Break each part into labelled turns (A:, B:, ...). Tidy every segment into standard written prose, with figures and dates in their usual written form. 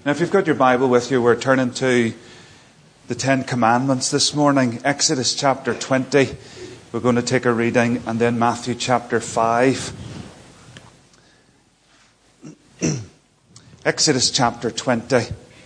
A: Now, if you've got your Bible with you, we're turning to the Ten Commandments this morning. Exodus chapter 20. We're going to take a reading, and then Matthew chapter 5. Exodus chapter 20.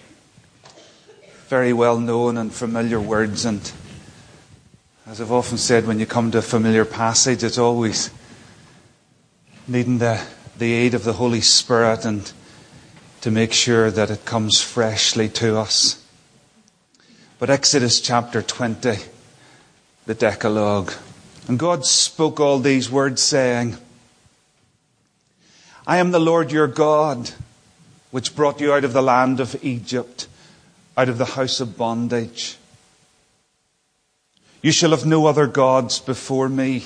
A: Very well known and familiar words, and as I've often said, when you come to a familiar passage, it's always needing the aid of the Holy Spirit and to make sure that it comes freshly to us. But Exodus chapter 20, the Decalogue. And God spoke all these words, saying, I am the Lord your God, which brought you out of the land of Egypt, out of the house of bondage. You shall have no other gods before me.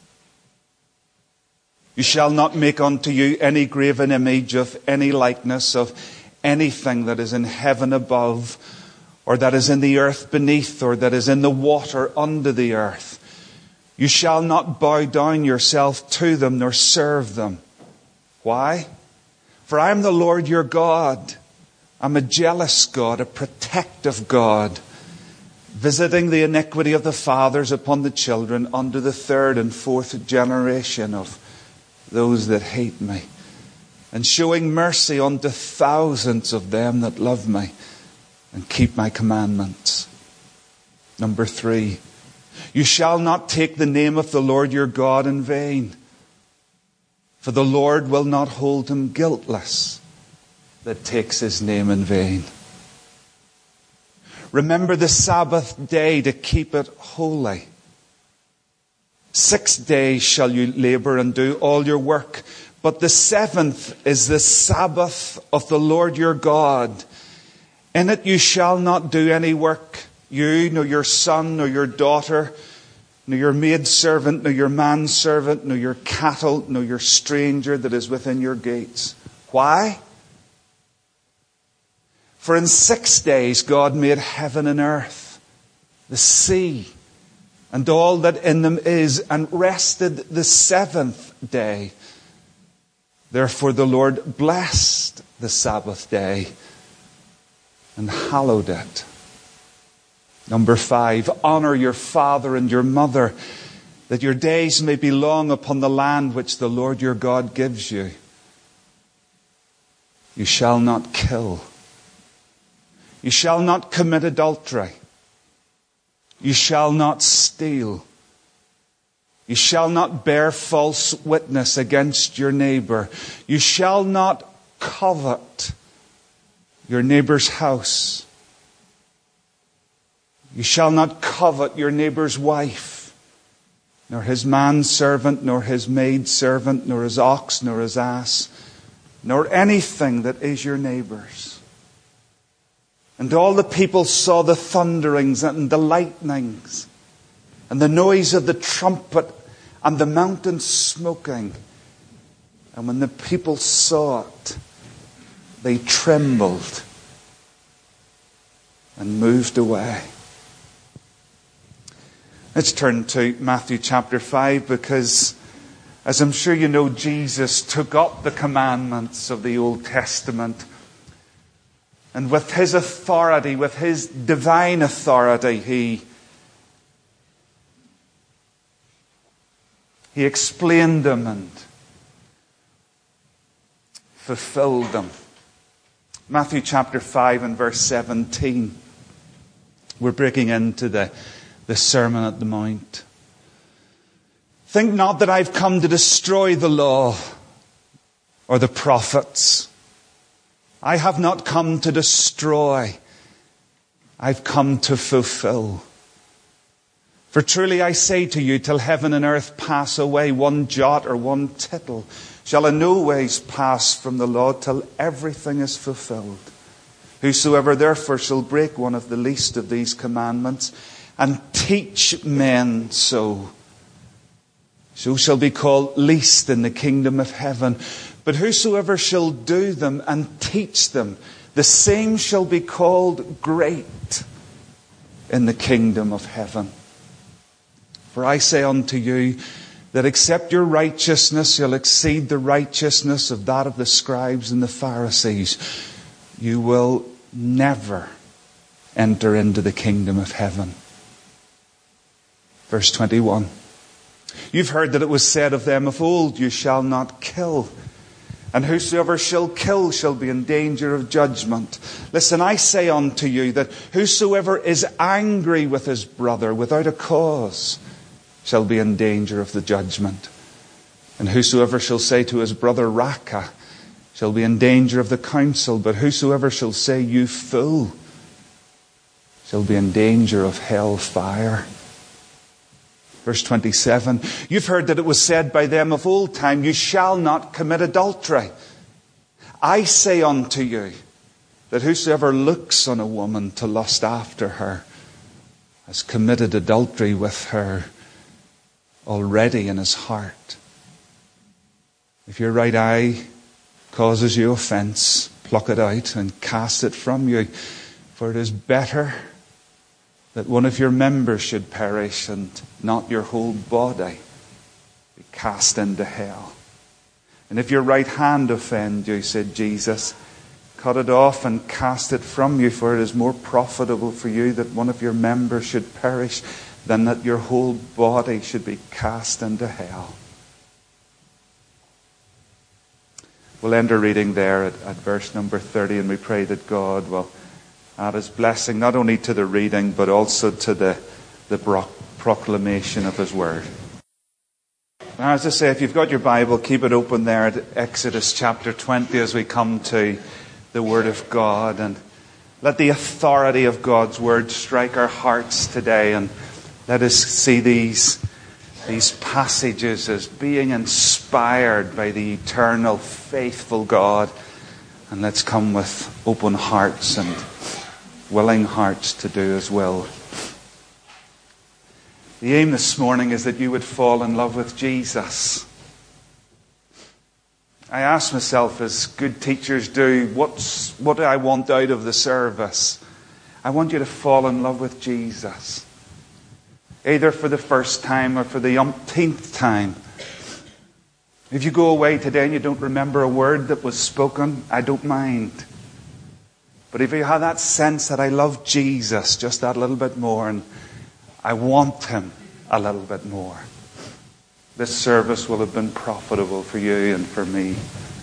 A: You shall not make unto you any graven image of any likeness of anything that is in heaven above, or that is in the earth beneath, or that is in the water under the earth. You shall not bow down yourself to them, nor serve them. Why? For I am the Lord your God. I'm a jealous God, a protective God, visiting the iniquity of the fathers upon the children unto the third and fourth generation of those that hate me, and showing mercy unto thousands of them that love me and keep my commandments. Number 3, you shall not take the name of the Lord your God in vain, for the Lord will not hold him guiltless that takes his name in vain. Remember the Sabbath day to keep it holy. 6 days shall you labor and do all your work, but the 7th is the Sabbath of the Lord your God. In it you shall not do any work, you, nor your son, nor your daughter, nor your maidservant, nor your manservant, nor your cattle, nor your stranger that is within your gates. Why? For in 6 days God made heaven and earth, the sea, and all that in them is, and rested the 7th day. Therefore the Lord blessed the Sabbath day and hallowed it. Number 5, honor your father and your mother, that your days may be long upon the land which the Lord your God gives you. You shall not kill. You shall not commit adultery. You shall not steal. You shall not bear false witness against your neighbor. You shall not covet your neighbor's house. You shall not covet your neighbor's wife, nor his manservant, nor his maidservant, nor his ox, nor his ass, nor anything that is your neighbor's. And all the people saw the thunderings and the lightnings and the noise of the trumpet and the mountain smoking. And when the people saw it, they trembled and moved away. Let's turn to Matthew chapter 5, because as I'm sure you know, Jesus took up the commandments of the Old Testament. And with his authority, with his divine authority, he explained them and fulfilled them. Matthew chapter 5 and verse 17. We're breaking into the Sermon at the Mount. Think not that I've come to destroy the law or the prophets. I have not come to destroy. I've come to fulfill. For truly I say to you, till heaven and earth pass away, one jot or one tittle shall in no ways pass from the law till everything is fulfilled. Whosoever therefore shall break one of the least of these commandments and teach men so shall be called least in the kingdom of heaven. But whosoever shall do them and teach them, the same shall be called great in the kingdom of heaven. For I say unto you, that except your righteousness shall exceed the righteousness of that of the scribes and the Pharisees, you will never enter into the kingdom of heaven. Verse 21. You've heard that it was said of them of old, you shall not kill. And whosoever shall kill shall be in danger of judgment. Listen, I say unto you that whosoever is angry with his brother without a cause shall be in danger of the judgment. And whosoever shall say to his brother, Raca, shall be in danger of the council. But whosoever shall say, you fool, shall be in danger of hell fire. Verse 27, you've heard that it was said by them of old time, you shall not commit adultery. I say unto you that whosoever looks on a woman to lust after her has committed adultery with her already in his heart. If your right eye causes you offense, pluck it out and cast it from you. For it is better that one of your members should perish and not your whole body be cast into hell. And if your right hand offend you, said Jesus, cut it off and cast it from you, for it is more profitable for you that one of your members should perish than that your whole body should be cast into hell. We'll end our reading there at verse number 30, and we pray that God will add his blessing not only to the reading but also to the proclamation of his word. Now, as I say, if you've got your Bible, keep it open there at Exodus chapter 20 as we come to the word of God. And let the authority of God's word strike our hearts today, and let us see these passages as being inspired by the eternal, faithful God. And let's come with open hearts and willing hearts to do his will. The aim this morning is that you would fall in love with Jesus. I ask myself, as good teachers do, what do I want out of the service? I want you to fall in love with Jesus. Either for the first time or for the umpteenth time. If you go away today and you don't remember a word that was spoken, I don't mind. But if you have that sense that I love Jesus just that little bit more and I want him a little bit more, this service will have been profitable for you and for me.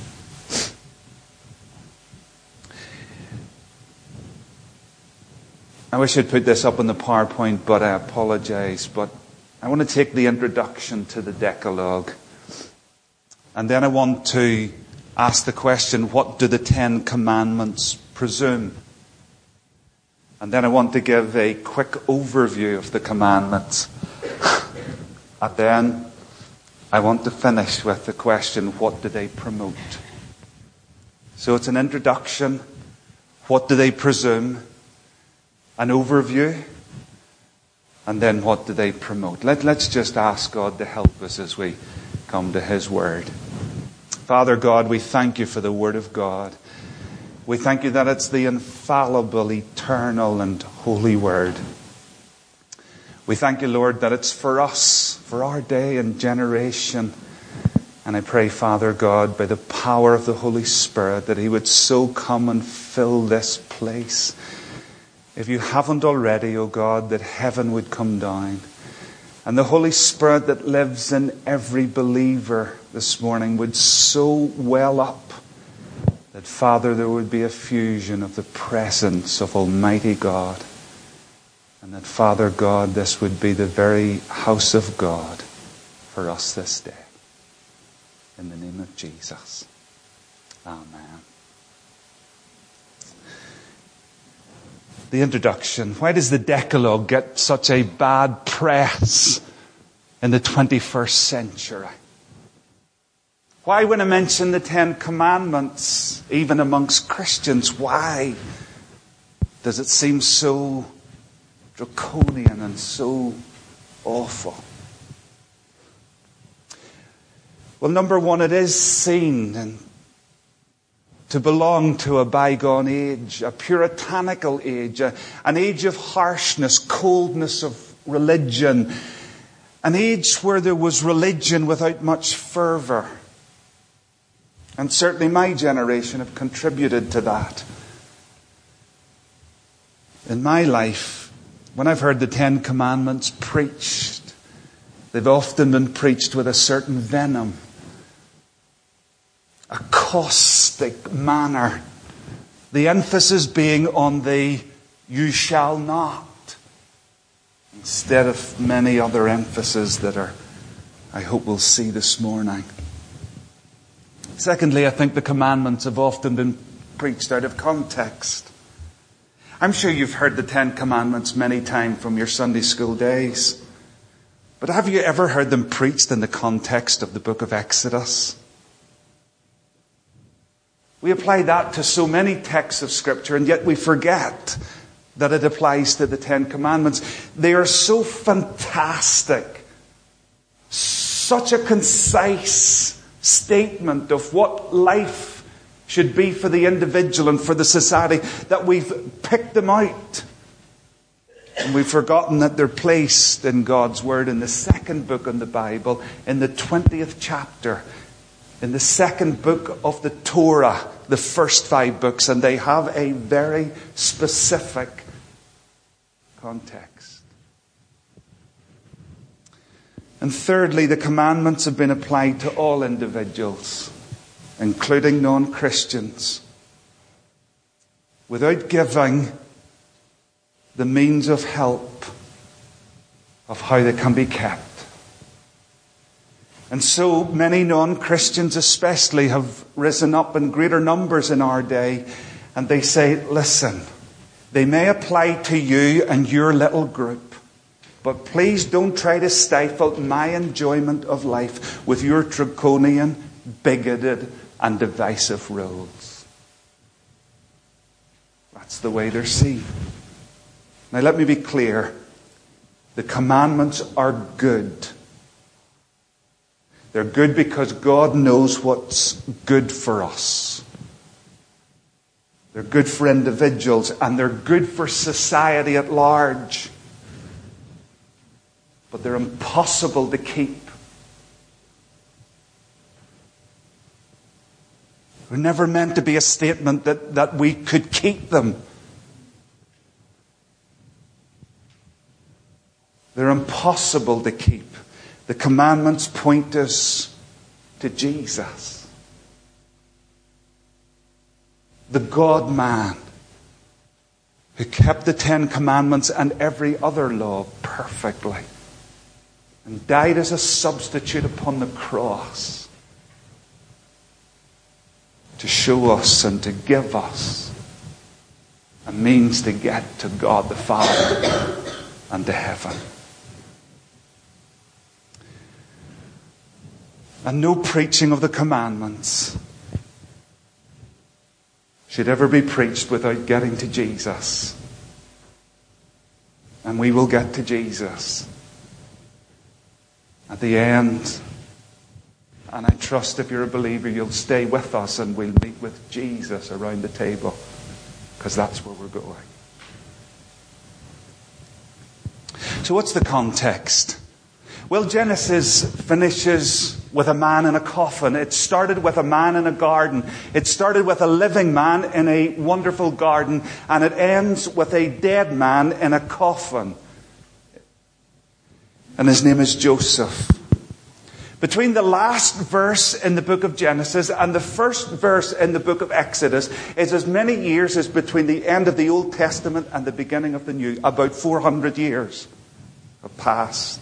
A: I wish I'd put this up on the PowerPoint, but I apologize. But I want to take the introduction to the Decalogue. And then I want to ask the question, what do the 10 Commandments presume? And then I want to give a quick overview of the commandments. And then I want to finish with the question, what do they promote? So it's an introduction. What do they presume? An overview. And then what do they promote? Let's just ask God to help us as we come to his word. Father God, we thank you for the word of God. We thank you that it's the infallible, eternal, and holy word. We thank you, Lord, that it's for us, for our day and generation. And I pray, Father God, by the power of the Holy Spirit, that he would so come and fill this place. If you haven't already, O God, that heaven would come down. And the Holy Spirit that lives in every believer this morning would so well up that, Father, there would be a fusion of the presence of Almighty God. And that, Father God, this would be the very house of God for us this day. In the name of Jesus. Amen. The introduction. Why does the Decalogue get such a bad press in the 21st century? Why, when I mention the 10 Commandments, even amongst Christians, why does it seem so draconian and so awful? Well, number one, it is seen to belong to a bygone age, a puritanical age, an age of harshness, coldness of religion, an age where there was religion without much fervour. And certainly my generation have contributed to that. In my life, when I've heard the Ten Commandments preached, they've often been preached with a certain venom, a caustic manner. The emphasis being on the "you shall not," instead of many other emphases that I hope we'll see this morning. Secondly, I think the commandments have often been preached out of context. I'm sure you've heard the Ten Commandments many times from your Sunday school days. But have you ever heard them preached in the context of the book of Exodus? We apply that to so many texts of Scripture, and yet we forget that it applies to the Ten Commandments. They are so fantastic. Such a concise statement of what life should be for the individual and for the society that we've picked them out. And we've forgotten that they're placed in God's Word in the second book in the Bible, in the 20th chapter, in the second book of the Torah, the first 5 books, and they have a very specific context. And thirdly, the commandments have been applied to all individuals, including non-Christians, without giving the means of help of how they can be kept. And so many non-Christians especially have risen up in greater numbers in our day, and they say, listen, they may apply to you and your little group, but please don't try to stifle my enjoyment of life with your draconian, bigoted and divisive rules. That's the way they're seen. Now let me be clear. The commandments are good. They're good because God knows what's good for us. They're good for individuals and they're good for society at large. But they're impossible to keep. They're never meant to be a statement that we could keep them. They're impossible to keep. The commandments point us to Jesus, the God-man, who kept the 10 commandments and every other law perfectly, and died as a substitute upon the cross to show us and to give us a means to get to God the Father and to heaven. And no preaching of the commandments should ever be preached without getting to Jesus. And we will get to Jesus at the end. And I trust if you're a believer, you'll stay with us and we'll meet with Jesus around the table, because that's where we're going. So what's the context? Well, Genesis finishes with a man in a coffin. It started with a man in a garden. It started with a living man in a wonderful garden. And it ends with a dead man in a coffin. And his name is Joseph. Between the last verse in the book of Genesis and the first verse in the book of Exodus is as many years as between the end of the Old Testament and the beginning of the New. About 400 years have passed.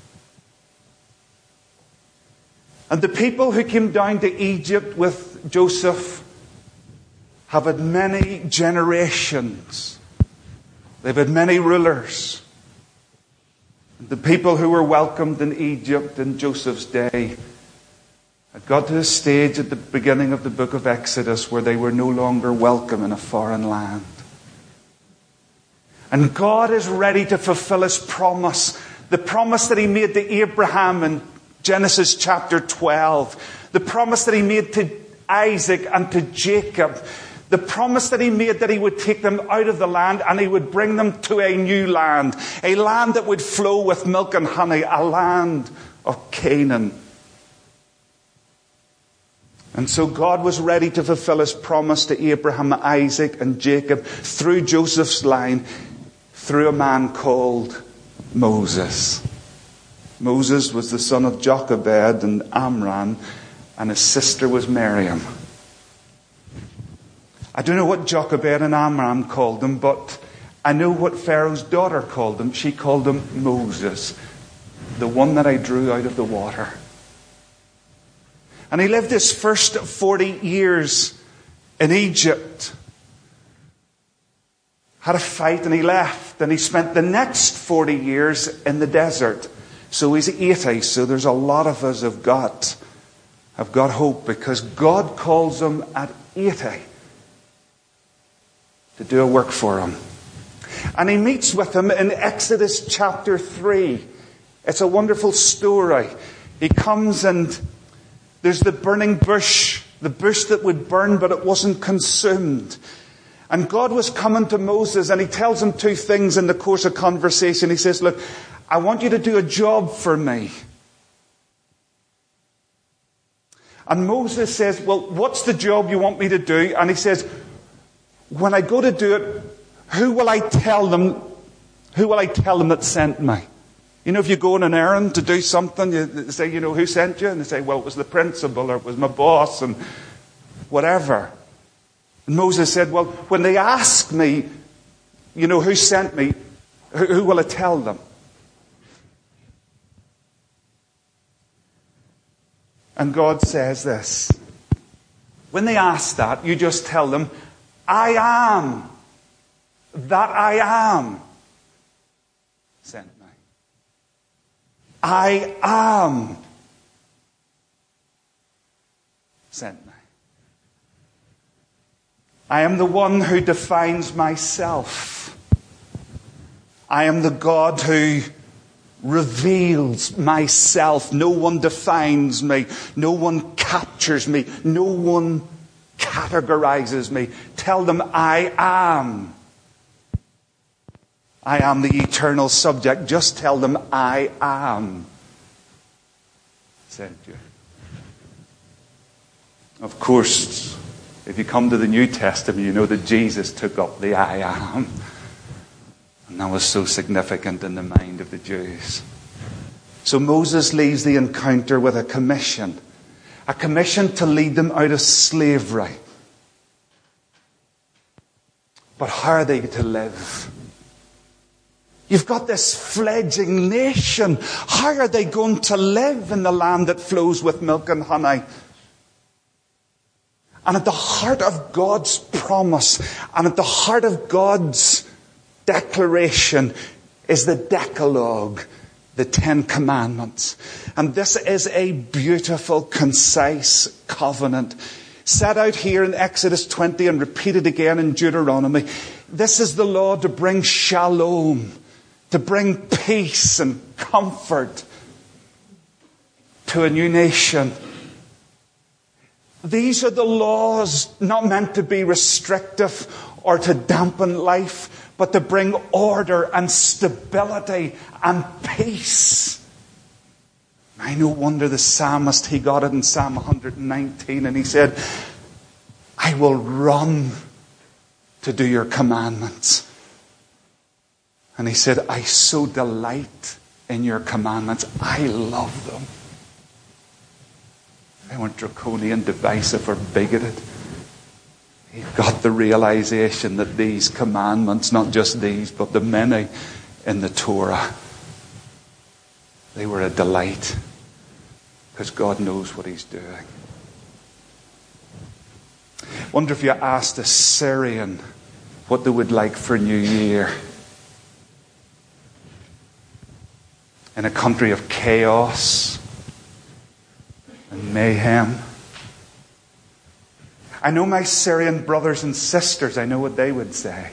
A: And the people who came down to Egypt with Joseph have had many generations. They've had many rulers. The people who were welcomed in Egypt in Joseph's day had got to a stage at the beginning of the book of Exodus where they were no longer welcome in a foreign land. And God is ready to fulfill His promise. The promise that He made to Abraham in Genesis chapter 12. The promise that He made to Isaac and to Jacob. The promise that He made that He would take them out of the land and He would bring them to a new land. A land that would flow with milk and honey. A land of Canaan. And so God was ready to fulfill His promise to Abraham, Isaac and Jacob through Joseph's line. through a man called Moses. Moses was the son of Jochebed and Amram, and his sister was Miriam. I don't know what Jochebed and Amram called him, but I know what Pharaoh's daughter called him. She called him Moses, the one that I drew out of the water. And he lived his first 40 years in Egypt. Had a fight and he left. And he spent the next 40 years in the desert. So he's 80. So there's a lot of us have got hope, because God calls him at 80 to do a work for him. And he meets with him in Exodus chapter 3. It's a wonderful story. He comes and there's the burning bush, the bush that would burn, but it wasn't consumed. And God was coming to Moses, and he tells him two things in the course of conversation. He says, look, I want you to do a job for me. And Moses says, well, what's the job you want me to do? And he says, when I go to do it, who will I tell them that sent me? You know, if you go on an errand to do something, you say, you know, who sent you? And they say, well, it was the principal, or it was my boss, and whatever. And Moses said, well, when they ask me, you know, who sent me, who will I tell them? And God says this. When they ask that, you just tell them, I am that I am sent me. I am sent me. I am the one who defines myself. I am the God who reveals myself. No one defines me. No one captures me. No one categorizes me. Tell them I am. I am the eternal subject. Just tell them I am sent you. Of course, if you come to the New Testament, you know that Jesus took up the I am. And that was so significant in the mind of the Jews. So Moses leaves the encounter with a commission. A commission to lead them out of slavery. But how are they to live? You've got this fledgling nation. How are they going to live in the land that flows with milk and honey? And at the heart of God's promise, and at the heart of God's declaration, is the Decalogue, the 10 Commandments. And this is a beautiful, concise covenant set out here in Exodus 20 and repeated again in Deuteronomy. This is the law to bring shalom, to bring peace and comfort to a new nation. These are the laws not meant to be restrictive or to dampen life, but to bring order and stability and peace. I no wonder the psalmist, he got it in Psalm 119, and he said, I will run to do your commandments. And he said, I so delight in your commandments. I love them. They weren't draconian, divisive, or bigoted. He got the realization that these commandments, not just these, but the many in the Torah, they were a delight. Because God knows what He's doing. Wonder if you asked a Syrian what they would like for New Year. In a country of chaos and mayhem. I know my Syrian brothers and sisters, I know what they would say.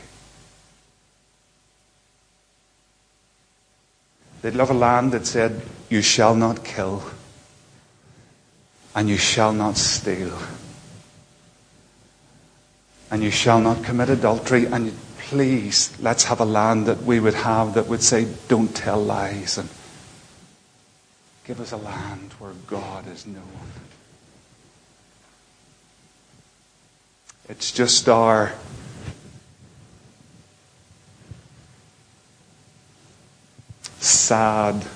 A: They'd love a land that said, you shall not kill, and you shall not steal, and you shall not commit adultery, and please, let's have a land that we would have that would say, don't tell lies, and give us a land where God is known. It's just our sad,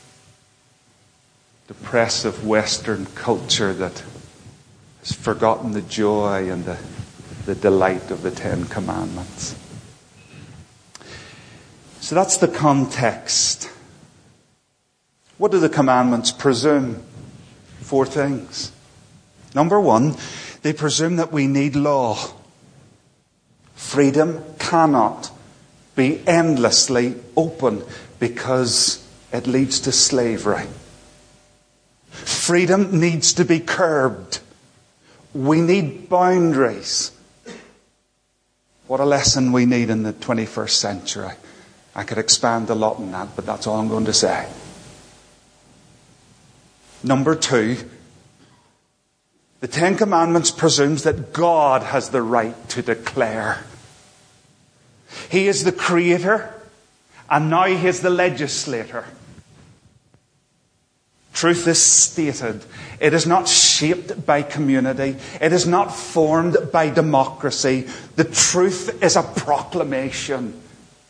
A: depressive Western culture that has forgotten the joy and the delight of the Ten Commandments. So that's the context. What do the commandments presume? 4 things. Number 1, they presume that we need law. Freedom cannot be endlessly open because it leads to slavery. Freedom needs to be curbed. We need boundaries. What a lesson we need in the 21st century. I could expand a lot on that, but that's all I'm going to say. Number 2, the Ten Commandments presumes that God has the right to declare. He is the creator, and now He is the legislator. Truth is stated. It is not shaped by community. It is not formed by democracy. The truth is a proclamation.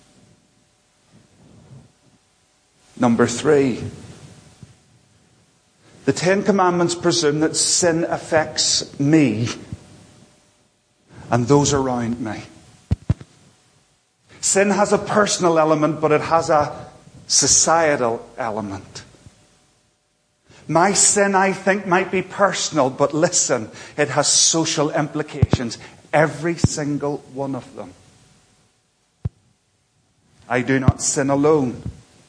A: Number 3, the Ten Commandments presume that sin affects me and those around me. Sin has a personal element, but it has a societal element. My sin, I think, might be personal, but listen, it has social implications. Every single one of them. I do not sin alone.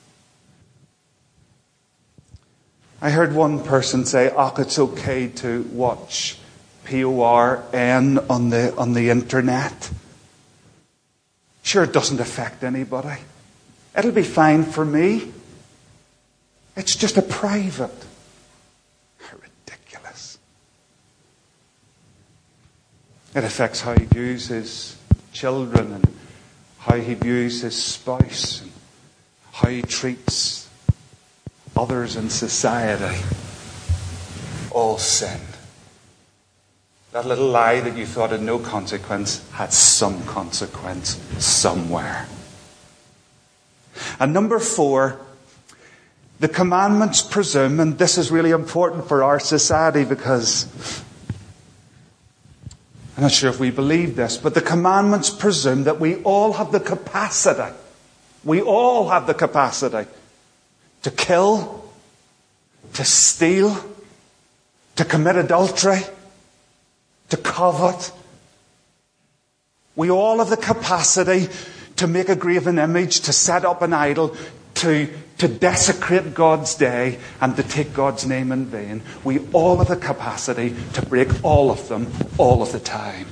A: I heard one person say, it's okay to watch PORN on the internet. Sure, it doesn't affect anybody. It'll be fine for me. It's just a private. How ridiculous. It affects how he views his children and how he views his spouse and how he treats others in society. All sin. That little lie that you thought had no consequence had some consequence somewhere. And number 4, the commandments presume, and this is really important for our society because I'm not sure if we believe this, but the commandments presume that we all have the capacity to kill, to steal, to commit adultery, to covet. We all have the capacity to make a graven image, to set up an idol, to desecrate God's day and to take God's name in vain. We all have the capacity to break all of them all of the time.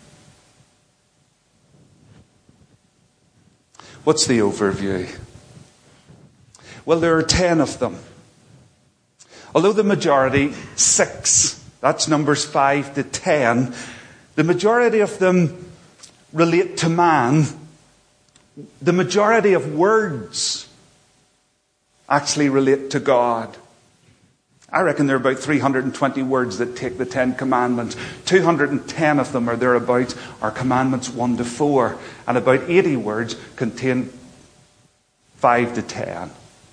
A: What's the overview? Well, there are 10 of them. Although the majority, 6, that's Numbers 5 to 10, the majority of them relate to man. The majority of words actually relate to God. I reckon there are about 320 words that take the 10 commandments. 210 of them or thereabouts are commandments 1 to 4. And about 80 words contain 5 to 10.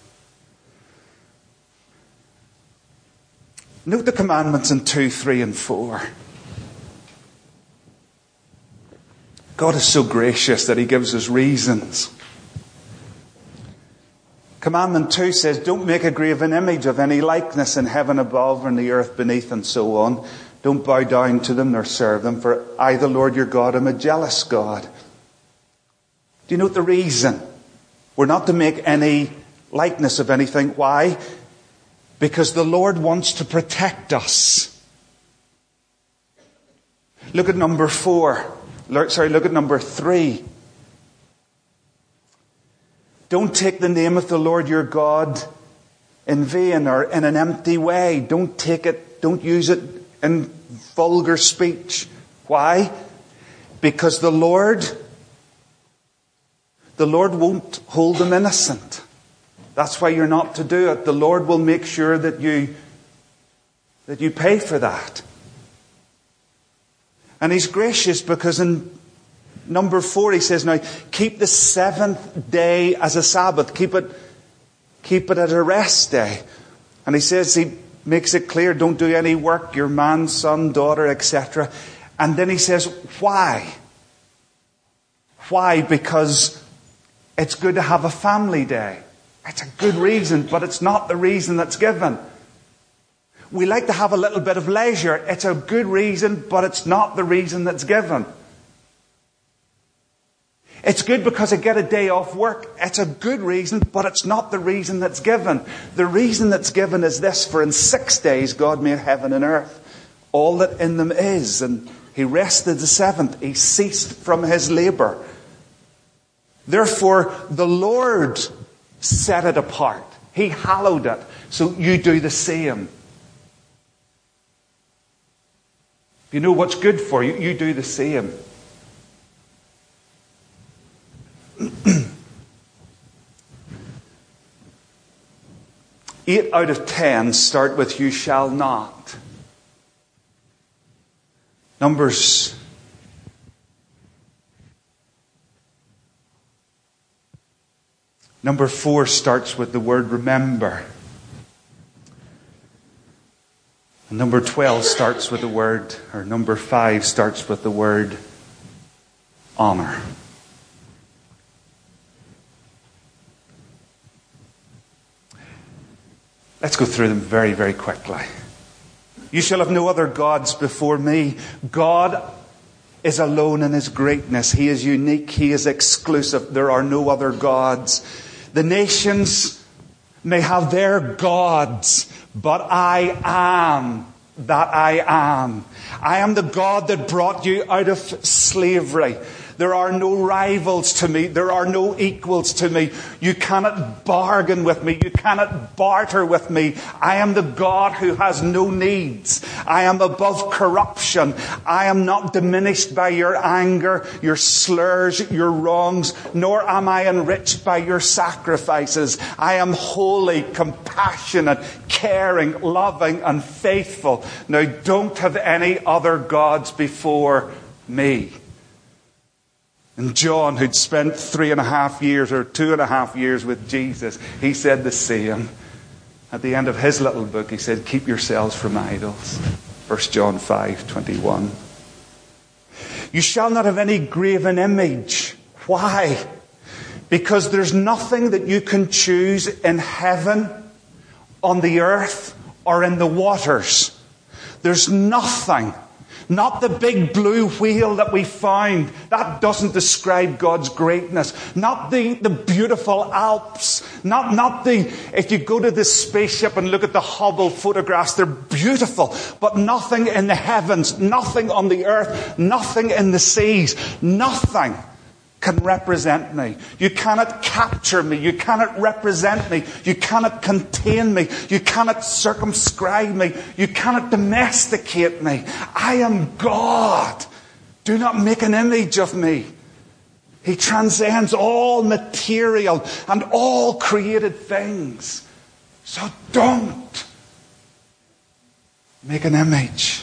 A: Note the commandments in 2, 3, and 4. God is so gracious that He gives us reasons. Commandment 2 says, don't make a graven image of any likeness in heaven above or in the earth beneath and so on. Don't bow down to them nor serve them, for I, the Lord your God, am a jealous God. Do you note the reason? We're not to make any likeness of anything. Why? Because the Lord wants to protect us. Look at number 3. Don't take the name of the Lord your God in vain or in an empty way. Don't use it in vulgar speech. Why? Because the Lord won't hold them innocent. That's why you're not to do it. The Lord will make sure that you pay for that. And He's gracious because in Number 4, He says, now keep the 7th day as a Sabbath. Keep it Keep it as a rest day. And he makes it clear, don't do any work, your man, son, daughter, etc. And then he says, why? Why? Because it's good to have a family day. It's a good reason, but it's not the reason that's given. We like to have a little bit of leisure. It's a good reason, but it's not the reason that's given. It's good because I get a day off work. It's a good reason, but it's not the reason that's given. The reason that's given is this: for in 6 days God made heaven and earth, all that in them is, and he rested the seventh. He ceased from his labour. Therefore, the Lord set it apart. He hallowed it. So you do the same. If you know what's good for you, you do the same. Eight out of 10 start with "you shall not." Numbers Number 4 starts with the word "remember." And number 12 starts with the word, or number 5 starts with the word "honor." Let's go through them very, very quickly. You shall have no other gods before me. God is alone in his greatness. He is unique. He is exclusive. There are no other gods. The nations may have their gods, but I am that I am. I am the God that brought you out of slavery. There are no rivals to me. There are no equals to me. You cannot bargain with me. You cannot barter with me. I am the God who has no needs. I am above corruption. I am not diminished by your anger, your slurs, your wrongs, nor am I enriched by your sacrifices. I am holy, compassionate, caring, loving, and faithful. Now don't have any other gods before me. And John, who'd spent 3.5 years or 2.5 years with Jesus, he said the same. At the end of his little book, he said, keep yourselves from idols. 1 John 5:21. You shall not have any graven image. Why? Because there's nothing that you can choose in heaven, on the earth, or in the waters. There's nothing. Not the big blue whale that we found. That doesn't describe God's greatness. Not the beautiful Alps. Not the, if you go to the spaceship and look at the Hubble photographs, they're beautiful. But nothing in the heavens, nothing on the earth, nothing in the seas, nothing can represent me. You cannot capture me. You cannot represent me. You cannot contain me. You cannot circumscribe me. You cannot domesticate me. I am God. Do not make an image of me. He transcends all material and all created things. So don't make an image.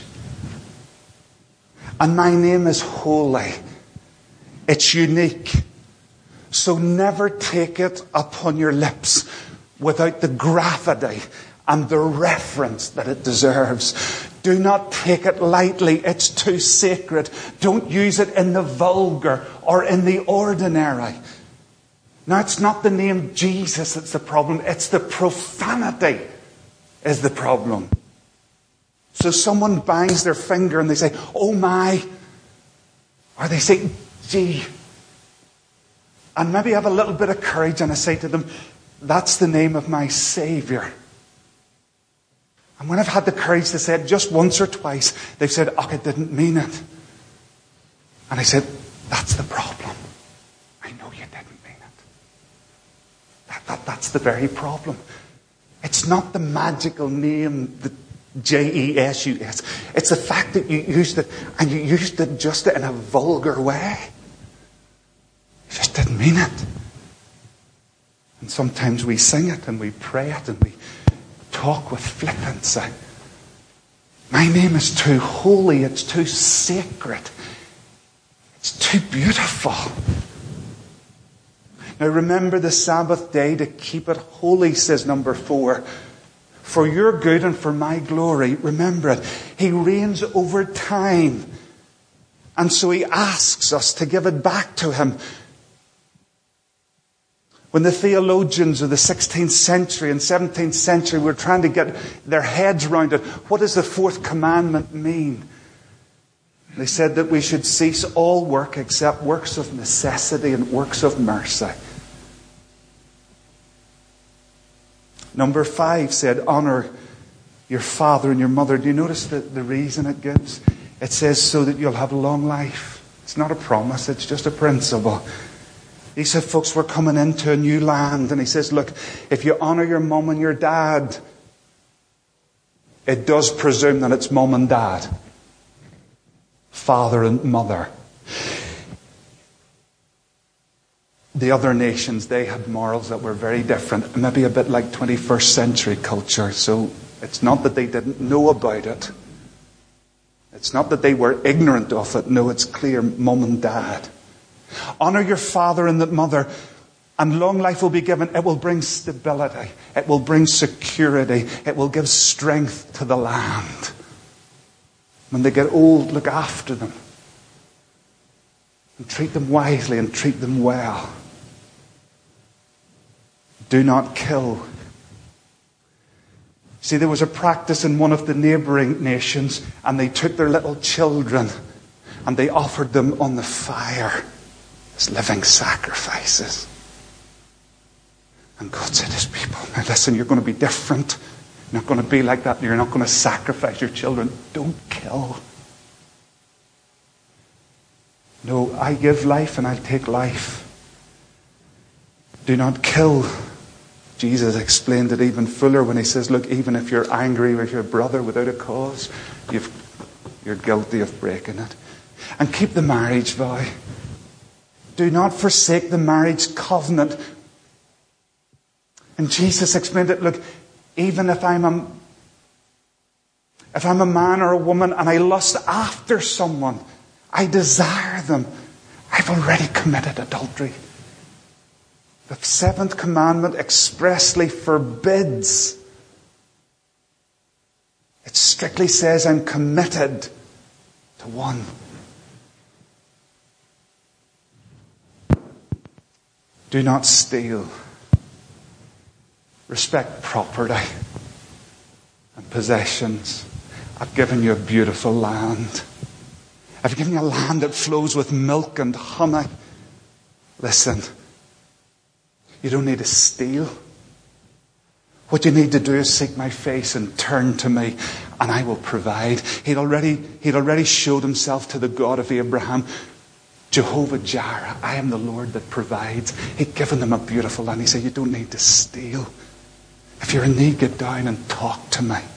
A: And my name is holy. It's unique. So never take it upon your lips without the gravity and the reverence that it deserves. Do not take it lightly. It's too sacred. Don't use it in the vulgar or in the ordinary. Now, it's not the name Jesus that's the problem. It's the profanity is the problem. So someone bangs their finger and they say, oh my. Or they say, gee. And maybe have a little bit of courage and I say to them, that's the name of my Saviour. And when I've had the courage to say it just once or twice, they've said, oh, I didn't mean it. And I said, that's the problem. I know you didn't mean it. That's the very problem. It's not the magical name, the Jesus. It's the fact that you used it, and you used it just in a vulgar way. You just didn't mean it. And sometimes we sing it and we pray it and we talk with flippancy. My name is too holy. It's too sacred. It's too beautiful. Now remember the Sabbath day to keep it holy, says number 4. For your good and for my glory, remember it. He reigns over time. And so he asks us to give it back to him. When the theologians of the 16th century and 17th century were trying to get their heads around it, what does the fourth commandment mean? They said that we should cease all work except works of necessity and works of mercy. Number 5 said, honor your father and your mother. Do you notice the reason it gives? It says so that you'll have long life. It's not a promise, it's just a principle. He said, folks, we're coming into a new land. And he says, look, if you honor your mum and your dad, it does presume that it's mum and dad. Father and mother. The other nations, they had morals that were very different. Maybe a bit like 21st century culture. So it's not that they didn't know about it. It's not that they were ignorant of it. No, it's clear, mum and dad. Honor your father and the mother, and long life will be given. It will bring stability. It will bring security. It will give strength to the land. When they get old, look after them. And treat them wisely and treat them well. Do not kill. See, there was a practice in one of the neighbouring nations, and they took their little children and they offered them on the fire as living sacrifices. And God said to his people, now listen, you're going to be different. You're not going to be like that. You're not going to sacrifice your children. Don't kill. No, I give life and I take life. Do not kill. Jesus explained it even fuller when he says, look, even if you're angry with your brother without a cause, you're guilty of breaking it. And keep the marriage vow. Do not forsake the marriage covenant. And Jesus explained it, look, even if I'm a man or a woman and I lust after someone, I desire them, I've already committed adultery. The 7th commandment expressly forbids. It strictly says I'm committed to one. Do not steal. Respect property and possessions. I've given you a beautiful land. I've given you a land that flows with milk and honey. Listen, you don't need to steal. What you need to do is seek my face and turn to me, and I will provide. He'd already showed himself to the God of Abraham. Jehovah Jireh, I am the Lord that provides. He'd given them a beautiful land. He said, you don't need to steal. If you're in need, get down and talk to me.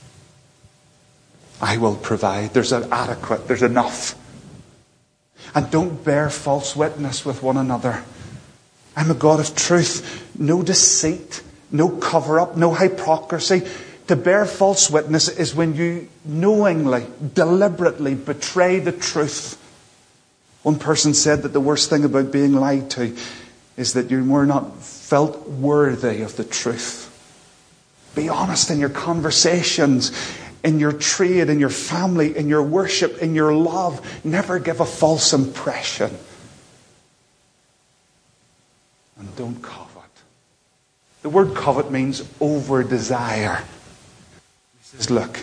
A: I will provide. There's an adequate, there's enough. And don't bear false witness with one another. I'm a God of truth. No deceit, no cover-up, no hypocrisy. To bear false witness is when you knowingly, deliberately betray the truth. One person said that the worst thing about being lied to is that you were not felt worthy of the truth. Be honest in your conversations, in your trade, in your family, in your worship, in your love. Never give a false impression. And don't covet. The word covet means over-desire. He says, look,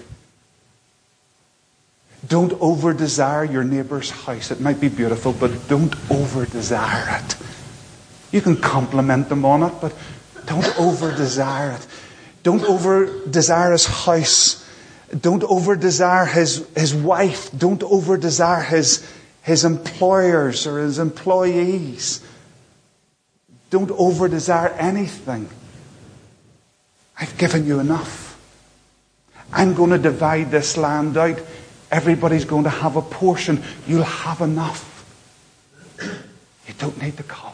A: don't over-desire your neighbour's house. It might be beautiful, but don't over-desire it. You can compliment them on it, but don't over-desire it. Don't over-desire his house. Don't over-desire his wife. Don't over-desire his employers or his employees. Don't over-desire anything. I've given you enough. I'm going to divide this land out. Everybody's going to have a portion. You'll have enough. You don't need to covet.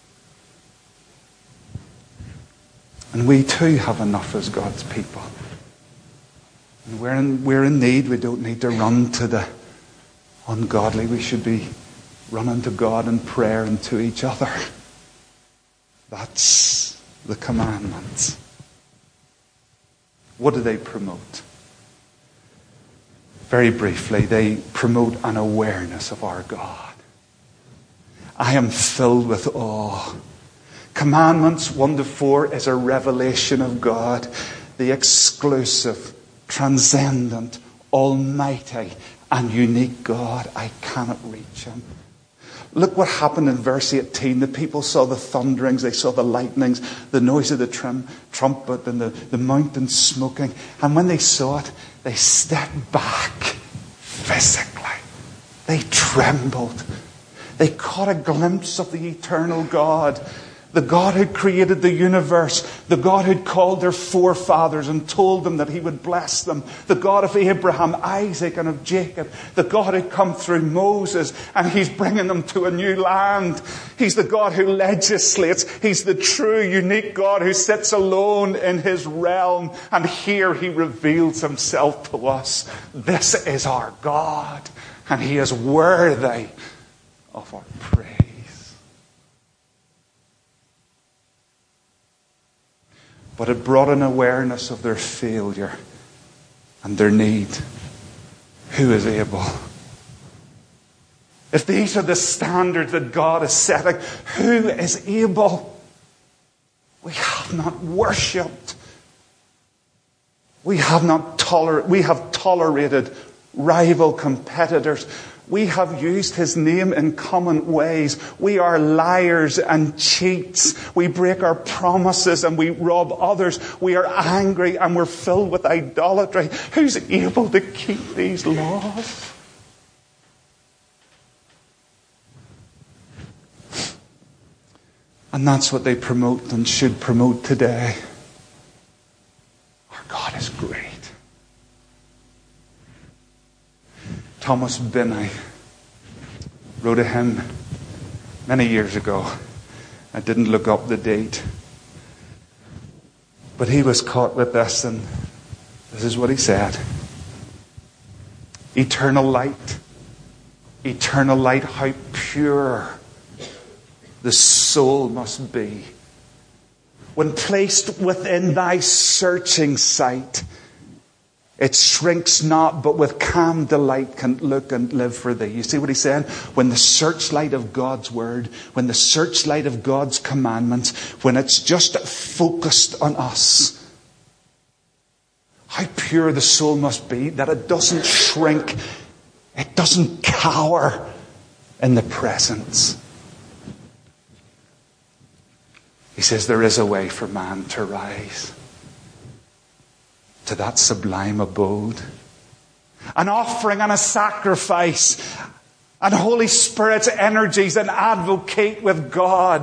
A: And we too have enough as God's people. And we're in need. We don't need to run to the ungodly. We should be running to God in prayer and to each other. That's the commandments. What do they promote? Very briefly, they promote an awareness of our God. I am filled with awe. Commandments 1-4 is a revelation of God, the exclusive, transcendent, almighty, and unique God. I cannot reach him. Look what happened in verse 18. The people saw the thunderings, they saw the lightnings, the noise of the trumpet and the mountain smoking. And when they saw it, they stepped back physically. They trembled. They caught a glimpse of the eternal God. The God who created the universe. The God who called their forefathers and told them that he would bless them. The God of Abraham, Isaac, and of Jacob. The God who come through Moses and he's bringing them to a new land. He's the God who legislates. He's the true, unique God who sits alone in his realm. And here he reveals himself to us. This is our God. And he is worthy of our praise. But it brought an awareness of their failure and their need. Who is able? If these are the standards that God is setting, who is able? We have not worshipped. We have tolerated rival competitors. We have used his name in common ways. We are liars and cheats. We break our promises and we rob others. We are angry and we're filled with idolatry. Who's able to keep these laws? And that's what they promote and should promote today. Our God is great. Thomas Binney wrote a hymn many years ago. I didn't look up the date. But he was caught with this, and this is what he said. Eternal light, how pure the soul must be. When placed within thy searching sight, it shrinks not, but with calm delight can look and live for thee. You see what he's saying? When the searchlight of God's word, when the searchlight of God's commandments, when it's just focused on us, how pure the soul must be that it doesn't shrink, it doesn't cower in the presence. He says there is a way for man to rise to that sublime abode. An offering and a sacrifice and Holy Spirit's energies and advocate with God.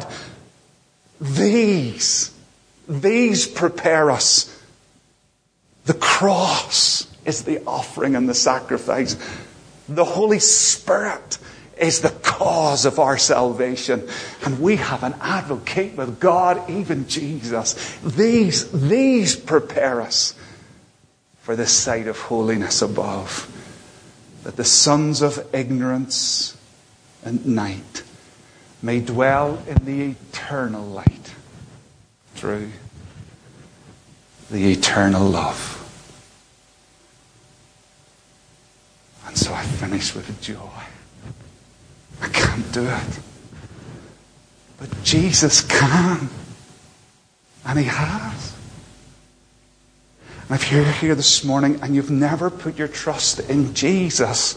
A: These prepare us. The cross is the offering and the sacrifice. The Holy Spirit is the cause of our salvation. And we have an advocate with God, even Jesus. These prepare us for the sight of holiness above, that the sons of ignorance and night may dwell in the eternal light through the eternal love. And so I finish with a joy. I can't do it. But Jesus can. And he has. And if you're here this morning and you've never put your trust in Jesus,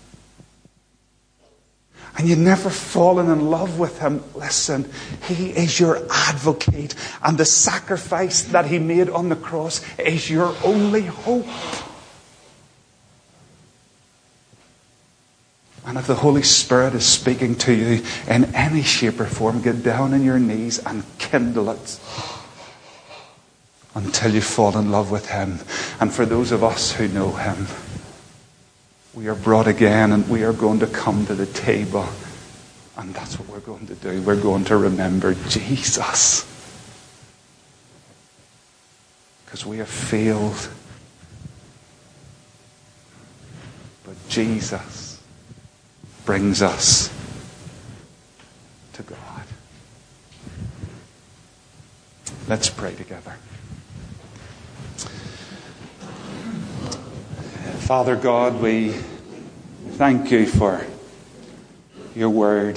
A: and you've never fallen in love with him, listen, he is your advocate. And the sacrifice that he made on the cross is your only hope. And if the Holy Spirit is speaking to you in any shape or form, get down on your knees and kindle it until you fall in love with him. And for those of us who know him, we are brought again and we are going to come to the table. And that's what we're going to do. We're going to remember Jesus. Because we have failed. But Jesus brings us to God. Let's pray together. Father God, we thank you for your word.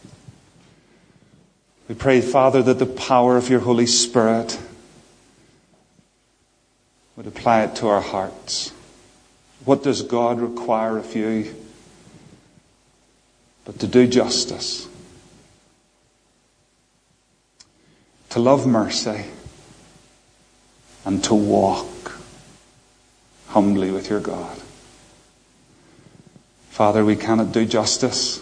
A: We pray, Father, that the power of your Holy Spirit would apply it to our hearts. What does God require of you but to do justice, to love mercy, and to walk humbly with your God? Father, we cannot do justice.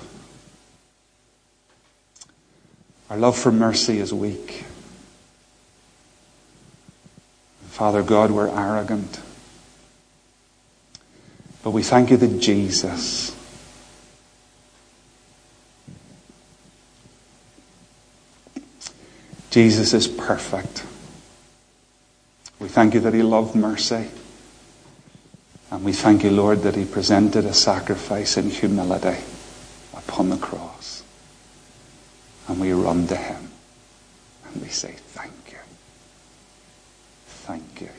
A: Our love for mercy is weak. Father God, we're arrogant. But we thank you that Jesus is perfect. We thank you that he loved mercy. And we thank you, Lord, that he presented a sacrifice in humility upon the cross. And we run to him. And we say, thank you. Thank you.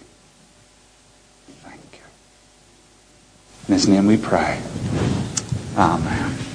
A: Thank you. In his name we pray. Amen.